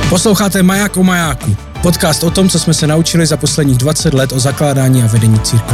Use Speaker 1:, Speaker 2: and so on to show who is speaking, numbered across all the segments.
Speaker 1: Posloucháte Maják o majáku. Podcast o tom, co jsme se naučili za posledních 20 let o zakládání a vedení církve.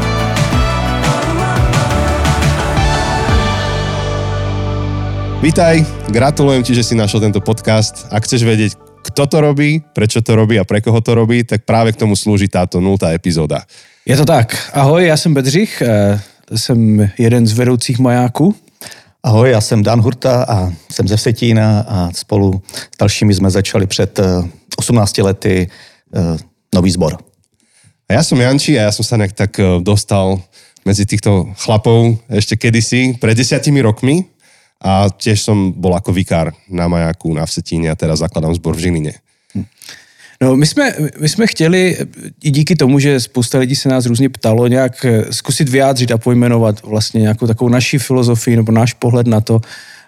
Speaker 2: Vítaj, gratulujem ti, že si našel tento podcast. Ak chceš vedieť, kto to robí, prečo to robí a pre koho to robí, tak práve k tomu slúži táto 0. epizóda.
Speaker 1: Je to tak. Ahoj, já jsem Bedřich, jsem jeden z vedoucích majáků.
Speaker 3: Ahoj, já jsem Dan Hurta a jsem ze Vsetína a spolu s dalšími jsme začali před 18 lety nový zbor.
Speaker 2: A ja som Janči a ja som sa nejak tak dostal medzi týchto chlapov ešte kedysi, pred 10 rokmi a tiež som bol ako vikár na majáku na Vsetíne a teraz zakladám zbor v Žiline.
Speaker 1: No, my jsme chtěli, i díky tomu, že spousta lidí se nás různě ptalo, nějak zkusit vyjádřit a pojmenovat vlastně nějakou takovou naši filozofii nebo náš pohled na to,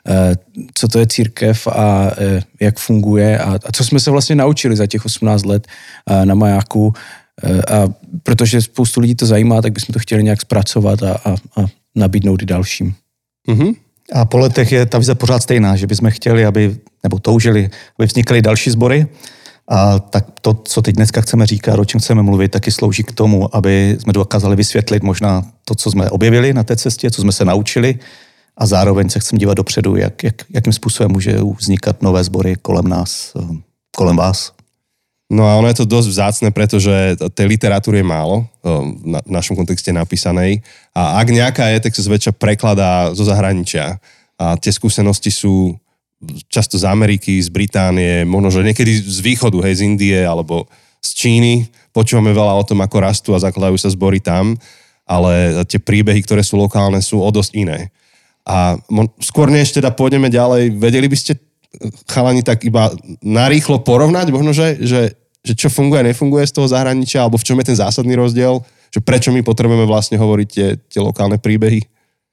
Speaker 1: co to je církev a jak funguje a co jsme se vlastně naučili za těch 18 let na majáku. A protože spoustu lidí to zajímá, tak bychom to chtěli nějak zpracovat a nabídnout i dalším.
Speaker 2: Mhm.
Speaker 3: A po letech je ta vize pořád stejná, že bychom chtěli, nebo toužili, aby vznikaly další sbory. A tak to, co teď dneska chceme říkat, o čem chceme mluvit, taky slouží k tomu, aby jsme dokázali vysvětlit možná to, co jsme objevili na té cestě, co jsme se naučili a zároveň se chceme dívat dopředu, jakým způsobem může vznikat nové sbory kolem nás, kolem vás.
Speaker 2: No a ono je to dosť vzácne, pretože tej literatúry je málo v našom kontexte napísanej a ak nejaká je, tak sa zväčša prekladá zo zahraničia a tie skúsenosti sú často z Ameriky, z Británie, možno, že niekedy z východu, hej, z Indie alebo z Číny. Počúvame veľa o tom, ako rastú a zakladajú sa zbory tam, ale tie príbehy, ktoré sú lokálne, sú o dosť iné. A skôr než teda pôjdeme ďalej, vedeli by ste, chalani, tak iba narýchlo porovnať, možno, že čo funguje a nefunguje z toho zahraničia, alebo v čom je ten zásadný rozdiel, že prečo my potrebujeme vlastne hovoriť tie lokálne príbehy?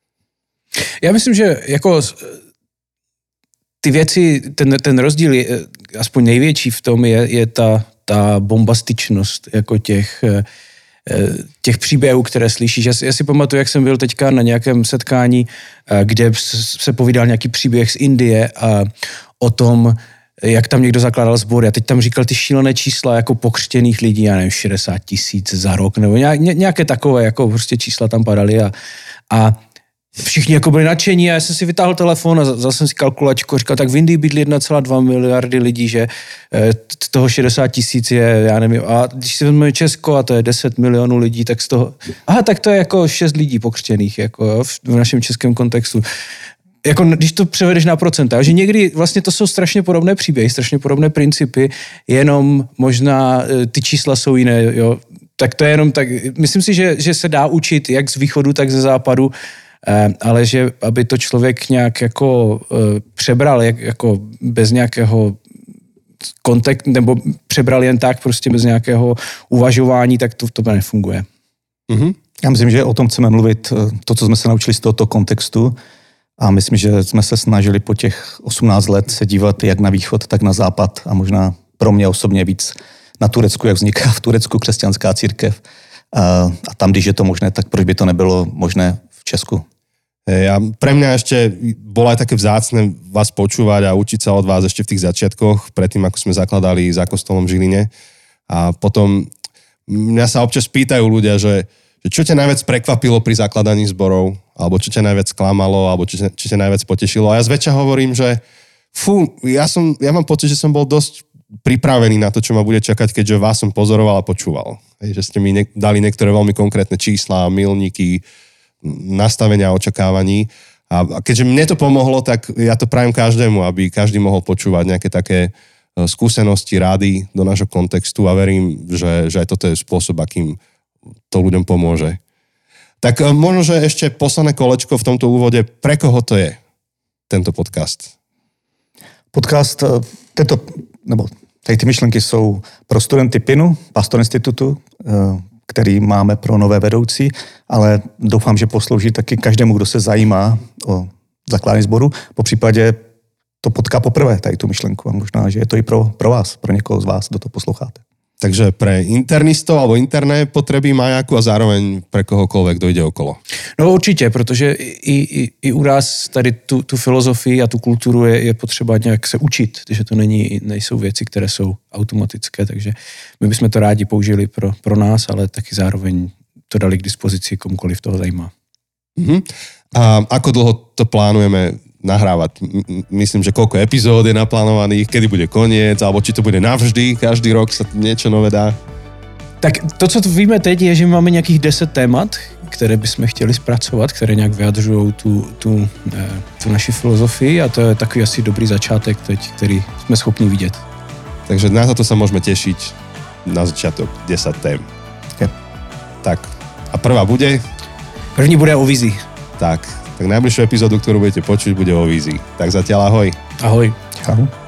Speaker 1: Já myslím, že jako ty věci, ten rozdíl je aspoň největší v tom je ta bombastičnost jako těch příběhů, které slyšíš. Já si pamatuju, jak jsem byl teďka na nějakém setkání, kde se povídal nějaký příběh z Indie a o tom, jak tam někdo zakládal sbory a teď tam říkal ty šílené čísla jako pokřtěných lidí, já nevím, 60 000 za rok nebo nějaké takové jako prostě čísla tam padaly a všichni jako byli nadšení a já jsem si vytáhl telefon a vzal jsem si kalkulačku a říkal, tak v Indii bydlí 1,2 miliardy lidí, že toho 60 000 je, já nevím, a když si vezmeme Česko a to je 10 milionů lidí, tak z toho, tak to je jako 6 lidí pokřtěných, jako jo, v našem českém kontextu. Jako když to převedeš na procenta, že někdy vlastně to jsou strašně podobné příběhy, strašně podobné principy, jenom možná ty čísla jsou jiné, jo. Tak to je jenom tak, myslím si, že se dá učit jak z východu, tak ze západu, ale že aby to člověk nějak jako přebral, jako bez nějakého kontextu, nebo přebral jen tak prostě bez nějakého uvažování, tak to nefunguje.
Speaker 3: Mm-hmm. Já myslím, že o tom chceme mluvit, to, co jsme se naučili z tohoto kontextu a myslím, že jsme se snažili po těch 18 let se dívat jak na východ, tak na západ a možná pro mě osobně víc na Turecku, jak vzniká v Turecku křesťanská církev a tam, když je to možné, tak proč by to nebylo možné v Česku?
Speaker 2: Pre mňa ešte bolo aj také vzácne vás počúvať a učiť sa od vás ešte v tých začiatkoch, predtým ako sme zakladali za kostolom v Žiline. A potom mňa sa občas pýtajú ľudia, že čo ťa najviac prekvapilo pri zakladaní zborov, alebo čo ťa najviac sklamalo, alebo čo ťa najviac potešilo. A ja zväčša hovorím, že ja mám pocit, že som bol dosť pripravený na to, čo ma bude čakať, keďže vás som pozoroval a počúval. Že ste mi dali niektoré veľmi konkrétne čísla, milníky, nastavenia očakávaní. A keďže mne to pomohlo, tak ja to prajem každému, aby každý mohol počúvať nejaké také skúsenosti, rády do nášho kontextu a verím, že aj toto je spôsob, akým to ľuďom pomôže. Tak možno, že ešte posledné kolečko v tomto úvode. Pre koho to je tento podcast?
Speaker 3: Podcast, ty myšlenky jsou pro studenty PINu, Pastor Institutu, který máme pro nové vedoucí, ale doufám, že poslouží taky každému, kdo se zajímá o zakládání sboru. Po případě to potká poprvé, tady tu myšlenku a možná, že je to i pro vás, pro někoho z vás, kdo to posloucháte.
Speaker 2: Takže pre internistov alebo interné potreby majáku a zároveň pre kohokoľvek dojde okolo.
Speaker 1: No určitě, protože i u nás tady tu filozofii a tu kulturu je potřeba nějak se učit, že to nejsou věci, které jsou automatické, takže my bychom to rádi použili pro nás, ale taky zároveň to dali k dispozici komukoliv toho zajímá.
Speaker 2: A ako dlho to plánujeme nahrávať? Myslím, že koľko epizód je naplánovaných, kedy bude koniec, alebo či to bude navždy, každý rok sa niečo nové dá?
Speaker 1: Tak to, co víme teď, je, že máme nějakých 10 témat, které bychom chtěli zpracovat, které nějak vyjadřují tu naši filozofii a to je takový asi dobrý začátek teď, který jsme schopni vidět.
Speaker 2: Takže na to sa môžeme tešiť na začiatok 10 tém.
Speaker 3: Yep.
Speaker 2: Tak, a prvá bude?
Speaker 1: První bude o vizi.
Speaker 2: Tak najbližšiu epizódu, ktorú budete počuť, bude o vízii. Tak zatiaľ ahoj.
Speaker 1: Ahoj.
Speaker 3: Čau.